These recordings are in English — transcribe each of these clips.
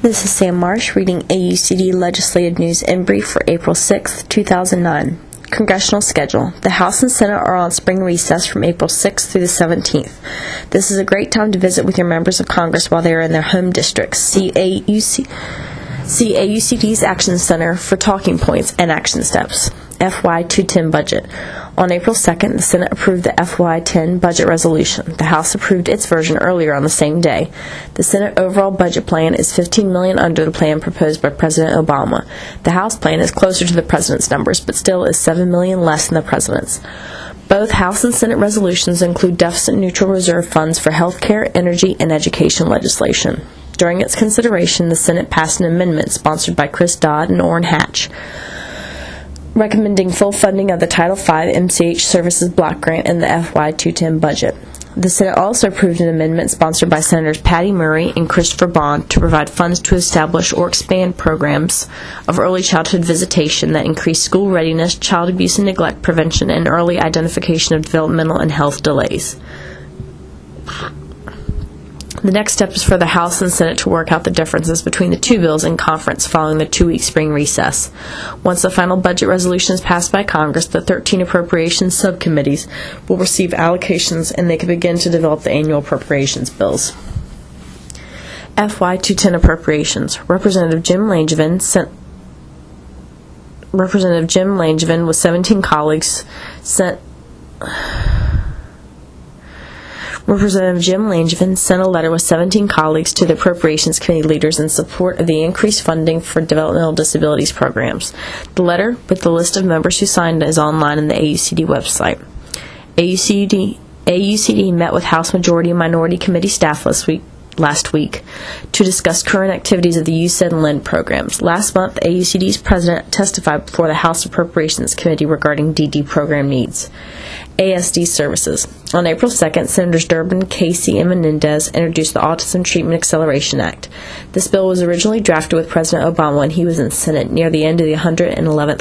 This is Sam Marsh reading AUCD Legislative News in brief for April 6, 2009. Congressional schedule. The House and Senate are on spring recess from April 6th through the 17th. This is a great time to visit with your members of Congress while they are in their home districts. See AUCD's Action Center for talking points and action steps. FY 210 budget. On April 2nd, the Senate approved the FY 10 budget resolution. The House approved its version earlier on the same day. The Senate overall budget plan is $15 million under the plan proposed by President Obama. The House plan is closer to the President's numbers, but still is $7 million less than the President's. Both House and Senate resolutions include deficit-neutral reserve funds for health care, energy, and education legislation. During its consideration, the Senate passed an amendment sponsored by Chris Dodd and Orrin Hatch, recommending full funding of the Title V MCH Services Block Grant in the FY 210 budget. The Senate also approved an amendment sponsored by Senators Patty Murray and Christopher Bond to provide funds to establish or expand programs of early childhood visitation that increase school readiness, child abuse and neglect prevention, and early identification of developmental and health delays. The next step is for the House and Senate to work out the differences between the two bills in conference following the 2-week spring recess. Once the final budget resolution is passed by Congress, the 13 appropriations subcommittees will receive allocations and they can begin to develop the annual appropriations bills. FY 210 appropriations. Representative Jim Langevin with 17 colleagues Representative Jim Langevin sent a letter with 17 colleagues to the Appropriations Committee leaders in support of the increased funding for developmental disabilities programs. The letter, with the list of members who signed, is online on the AUCD website. AUCD met with House Majority and Minority Committee staff last week to discuss current activities of the USAID and LEND programs. Last month, AUCD's president testified before the House Appropriations Committee regarding DD program needs. ASD services. On April 2nd, Senators Durbin, Casey, and Menendez introduced the Autism Treatment Acceleration Act. This bill was originally drafted with President Obama when he was in the Senate near the end of the 110th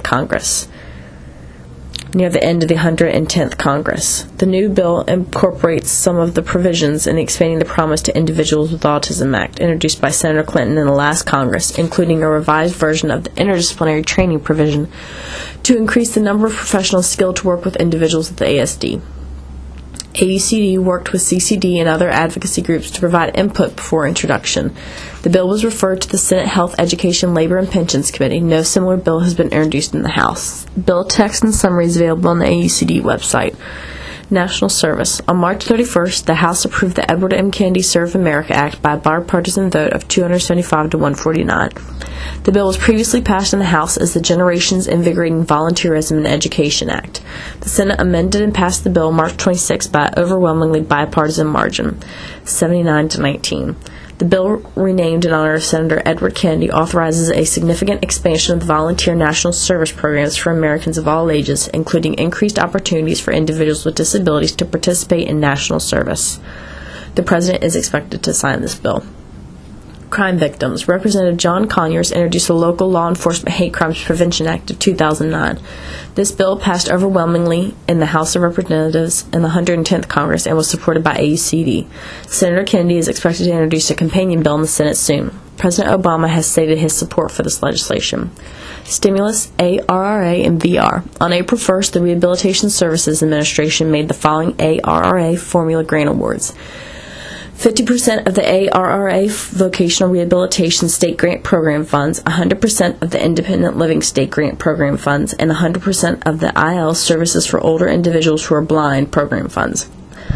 Congress. The new bill incorporates some of the provisions in the Expanding the Promise to Individuals with Autism Act, introduced by Senator Clinton in the last Congress, including a revised version of the interdisciplinary training provision to increase the number of professionals skilled to work with individuals with ASD. AUCD worked with CCD and other advocacy groups to provide input before introduction. The bill was referred to the Senate Health, Education, Labor, and Pensions Committee. No similar bill has been introduced in the House. Bill text and summary is available on the AUCD website. National Service. On March 31st, the House approved the Edward M. Kennedy Serve America Act by a bipartisan vote of 275 to 149. The bill was previously passed in the House as the Generations Invigorating Volunteerism in Education Act. The Senate amended and passed the bill March 26 by an overwhelmingly bipartisan margin, 79 to 19. The bill, renamed in honor of Senator Edward Kennedy, authorizes a significant expansion of the volunteer national service programs for Americans of all ages, including increased opportunities for individuals with disabilities to participate in national service. The President is expected to sign this bill. Crime victims. Representative John Conyers introduced the Local Law Enforcement Hate Crimes Prevention Act of 2009. This bill passed overwhelmingly in the House of Representatives in the 110th Congress and was supported by AUCD. Senator Kennedy is expected to introduce a companion bill in the Senate soon. President Obama has stated his support for this legislation. Stimulus, ARRA, and VR. On April 1st, the Rehabilitation Services Administration made the following ARRA Formula Grant Awards. 50% of the ARRA Vocational Rehabilitation State Grant Program funds, 100% of the Independent Living State Grant Program funds, and 100% of the IL Services for Older Individuals Who Are Blind program funds.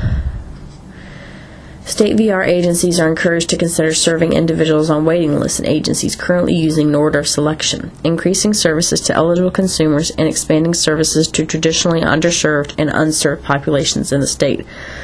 State VR agencies are encouraged to consider serving individuals on waiting lists in agencies currently using an order of selection, increasing services to eligible consumers, and expanding services to traditionally underserved and unserved populations in the state,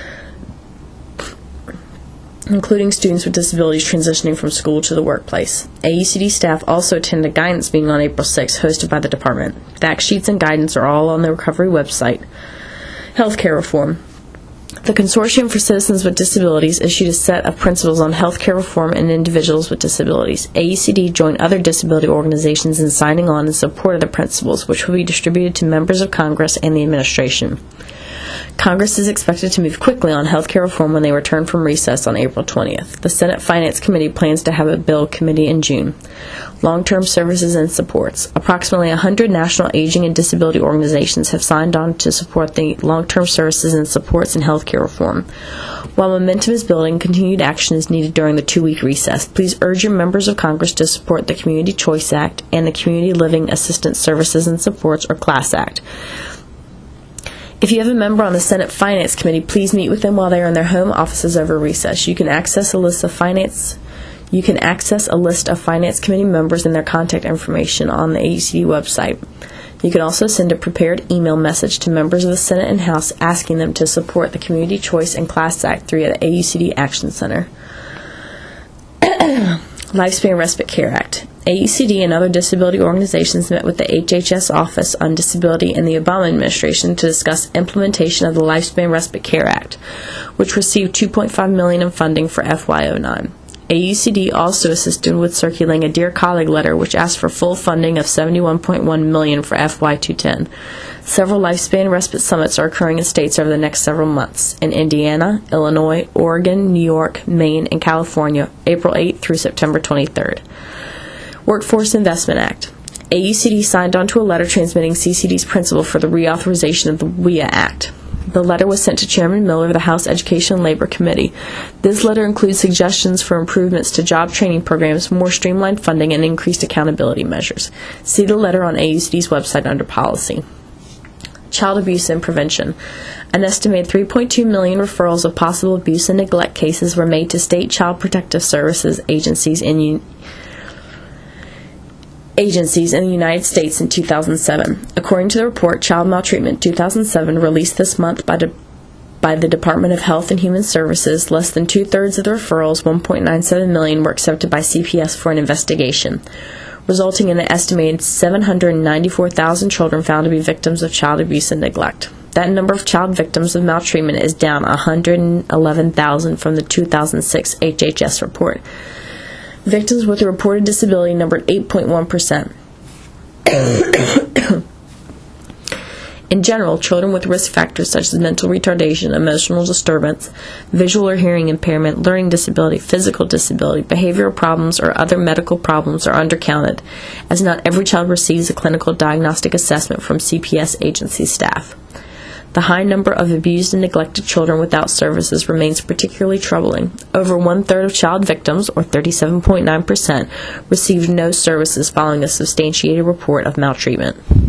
including students with disabilities transitioning from school to the workplace. AUCD staff also attended a guidance meeting on April 6, hosted by the department. Fact sheets and guidance are all on the recovery website. Healthcare reform. The Consortium for Citizens with Disabilities issued a set of principles on healthcare reform and individuals with disabilities. AUCD joined other disability organizations in signing on in support of the principles, which will be distributed to members of Congress and the administration. Congress is expected to move quickly on health care reform when they return from recess on April 20th. The Senate Finance Committee plans to have a bill committee in June. Long-term services and supports. Approximately 100 national aging and disability organizations have signed on to support the long-term services and supports in health care reform. While momentum is building, continued action is needed during the 2-week recess. Please urge your members of Congress to support the Community Choice Act and the Community Living Assistance Services and Supports, or CLASS Act. If you have a member on the Senate Finance Committee, please meet with them while they are in their home offices over recess. You can access a list of Finance Committee members and their contact information on the AUCD website. You can also send a prepared email message to members of the Senate and House asking them to support the Community Choice and CLASS Act through the AUCD Action Center. Lifespan Respite Care Act. AUCD and other disability organizations met with the HHS Office on Disability in the Obama administration to discuss implementation of the Lifespan Respite Care Act, which received $2.5 million in funding for FY09. AUCD also assisted with circulating a Dear Colleague letter which asked for full funding of $71.1 million for FY210. Several Lifespan Respite Summits are occurring in states over the next several months, in Indiana, Illinois, Oregon, New York, Maine, and California, April 8th through September 23rd. Workforce Investment Act. AUCD signed onto a letter transmitting CCD's principle for the reauthorization of the WEA Act. The letter was sent to Chairman Miller of the House Education and Labor Committee. This letter includes suggestions for improvements to job training programs, more streamlined funding, and increased accountability measures. See the letter on AUCD's website under Policy. Child abuse and prevention. An estimated 3.2 million referrals of possible abuse and neglect cases were made to state child protective services agencies in the United States in 2007. According to the report, Child Maltreatment 2007, released this month by the Department of Health and Human Services, less than two-thirds of the referrals, 1.97 million, were accepted by CPS for an investigation, resulting in an estimated 794,000 children found to be victims of child abuse and neglect. That number of child victims of maltreatment is down 111,000 from the 2006 HHS report. Victims with a reported disability numbered 8.1%. In general, children with risk factors such as mental retardation, emotional disturbance, visual or hearing impairment, learning disability, physical disability, behavioral problems, or other medical problems are undercounted, as not every child receives a clinical diagnostic assessment from CPS agency staff. The high number of abused and neglected children without services remains particularly troubling. Over one-third of child victims, or 37.9%, received no services following a substantiated report of maltreatment.